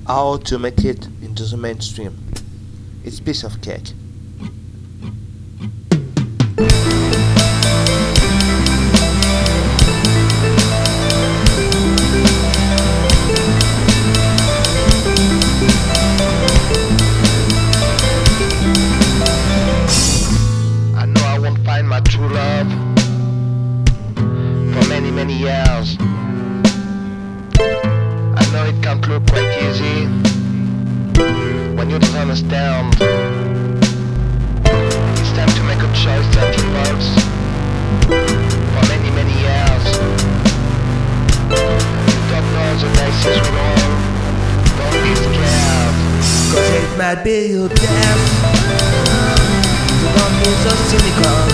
How to make it into the mainstream. It's piece of cake. I know I won't find my true love for many, many years. I know it can't look quite easy when you don't understand. It's time to make a choice that involves for many, many years. You don't know the dice is roll. Don't be scared, 'cause it might be your death. So don't be so cynical.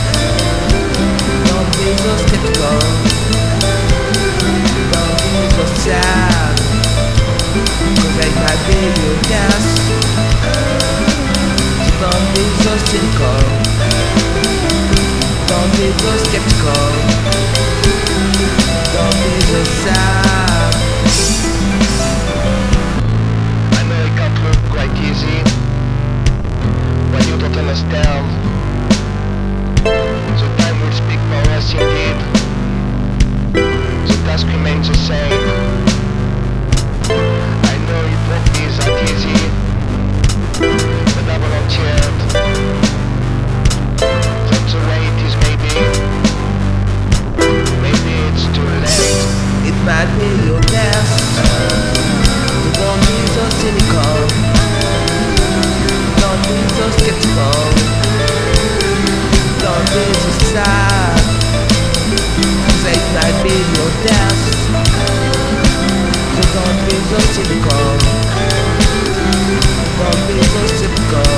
Don't be so skeptical. Don't be so sad, 'cause it might be your death. So don't be so cynical. Don't be so skeptical. Don't be so sad. I know it can't look quite easy when you don't understand. The time will speak for us indeed. The task remains the same. I know it won't be that easy, but I volunteered. That's the way it is, maybe. Maybe it's too late. It might be your death. So don't be so cynical. Don't be so skeptical. Don't be so sad, 'cause it might be your death. So don't be so cynical. Don't be so skeptical.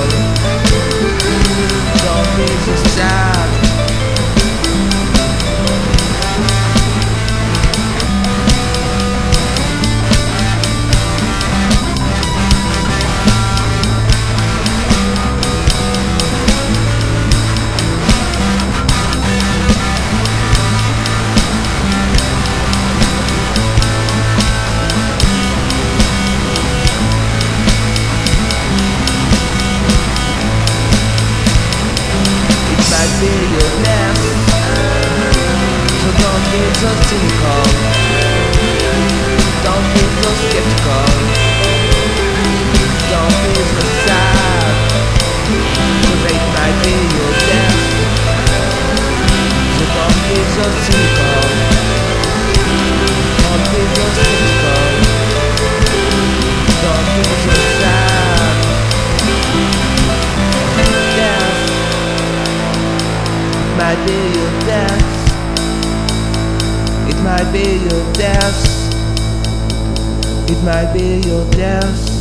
Don't be so sad. Be your death. So don't be so cynical. Don't be so skeptical. Don't be so sad, 'cause it might be your death. So don't be so cynical. Don't be so skeptical. Don't be so sad. Death might be your death. It might be your death. It might be your death.